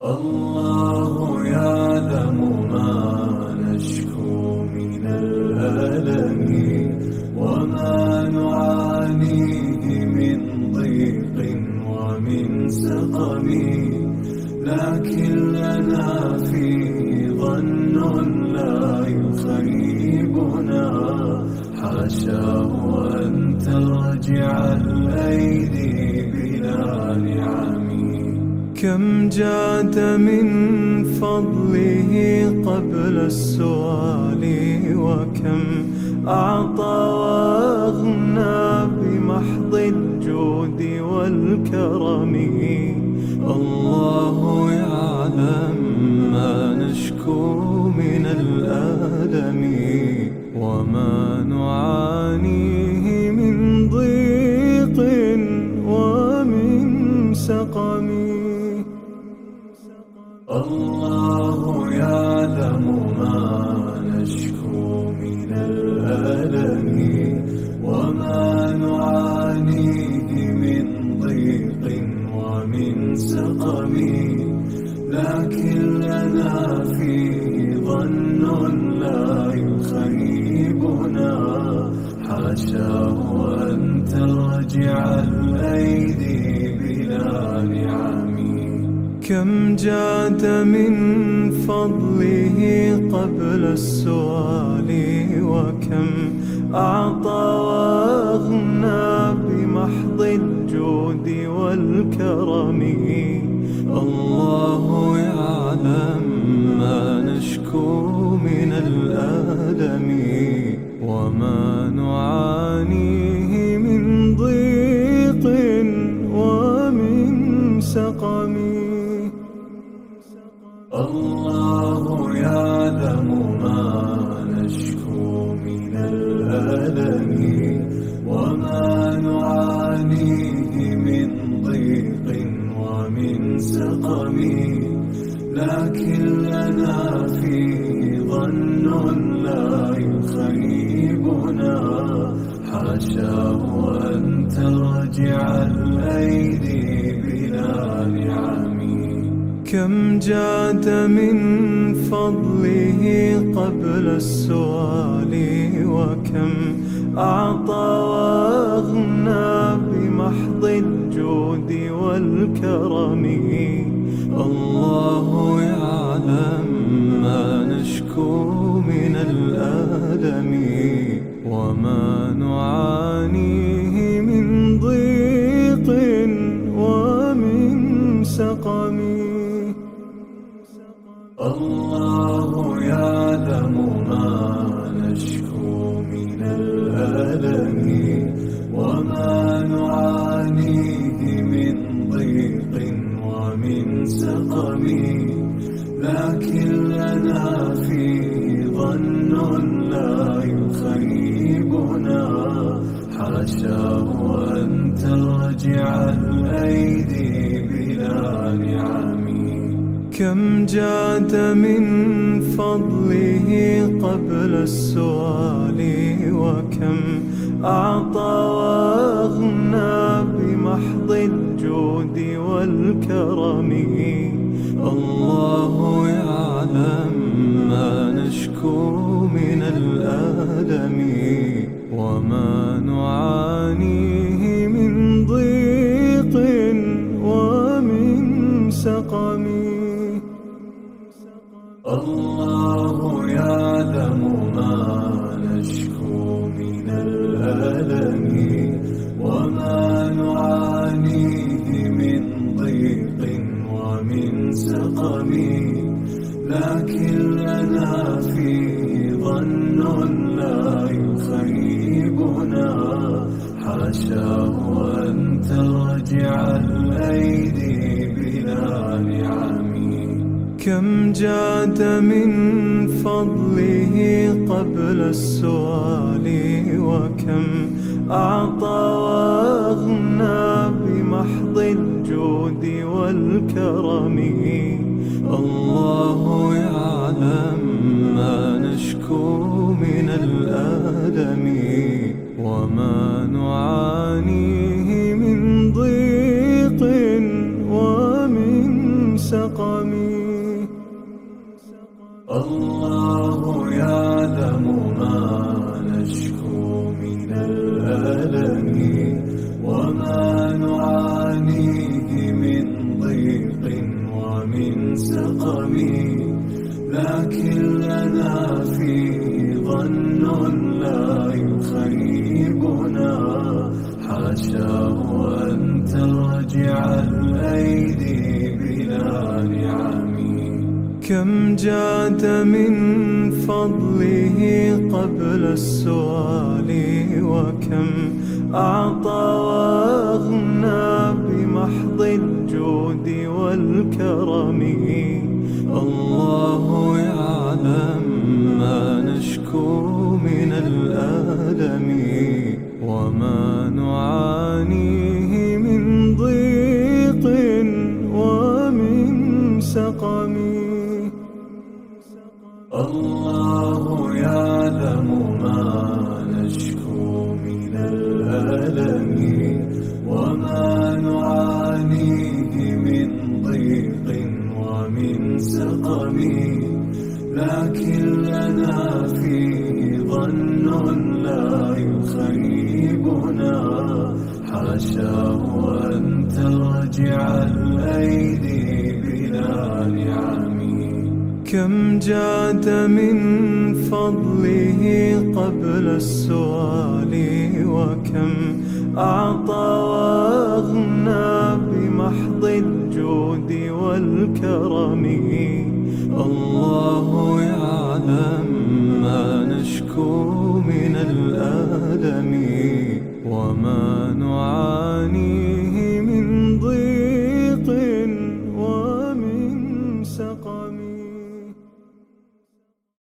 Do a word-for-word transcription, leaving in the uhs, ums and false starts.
الله يعلم ما نشكو من الألم وما نعانيه من ضيق ومن سقم، لكن لنا فيه ظن لا يخيبنا، حاشاه أن ترجع الأيدي بلا نعم. كم جاد من فضله قبل السؤال، وكم أعطى وأغنى بمحض الجود والكرم. الله يعلم ما نشكو من الألم وما نعانيه من ضيق ومن سقم. الله يعلم ما نشكو من الألم وما نعانيه من ضيق ومن سقم، لكن لنا فيه ظن لا يخيبنا، حاشاه أن ترجع الأيدي بلا نعم. كم جاد من فضله قبل السؤال، وكم أعطى وأغنى بمحض الجود والكرم. الله يعلم ما نشكو من الألم وما نعانيه من ضيق ومن سقم. الله يعلم ما نشكو من الألم وما نعانيه من ضيق ومن سقم، لكن لنا فيه ظن لا يخيبنا، حاشاه أن ترجع الأيدي بلا نعم. كم جاد من فضله قبل السؤال، وكم أعطى وأغنى بمحض الجود والكرم. الله يعلم ما نشكو من الألم وما نعانيه من ضيق ومن سقم. الله يعلم ما نشكو من الألم وما نعانيه من ضيق ومن سقم، لكن لنا فيه ظن لا يخيبنا، حاشاه أن ترجع الأيدي بلا نعم. كم جاد من فضله قبل السؤال، وكم أعطى وأغنى بمحض الجود والكرم. الله يعلم ما نشكو من الألم وما نعانيه من ضيق ومن سقم. الله يعلم ما نشكو من الألم وما نعانيه من ضيق ومن سقم، لكن لنا فيه ظن لا يخيبنا، حاشاه أن ترجع الأيدي بلا نعم. كم جاد من فضله قبل السؤال، وكم أعطى وأغنى بمحض الجود والكرم. الله يعلم ما نشكو من الألم وما نعانيه من ضيق ومن سقم. الله يعلم ما نشكو من الألم وما نعانيه من ضيق ومن سقم، لكن لنا فيه ظن لا يخيبنا، حاشاه أن ترجع الأيدي بلا نعم. كم جاد من فضله قبل السؤال، وكم أعطى وأغنى بمحض الجود والكرم. الله يعلم ما نشكو من الألم وما نعانيه من ضيق ومن سقم. الله يعلم ما نشكو من الألم وما نعانيه من ضيق ومن سقم، لكن لنا فيه ظن لا يخيبنا، حاشاه أن ترجع الأيدي بلا نعم. كم جاد من فضله قبل السؤال، وكم أعطى وأغنى بمحض الجود والكرم. الله يعلم ما نشكو من الألم وما نعانيه من ضيق ومن سقم.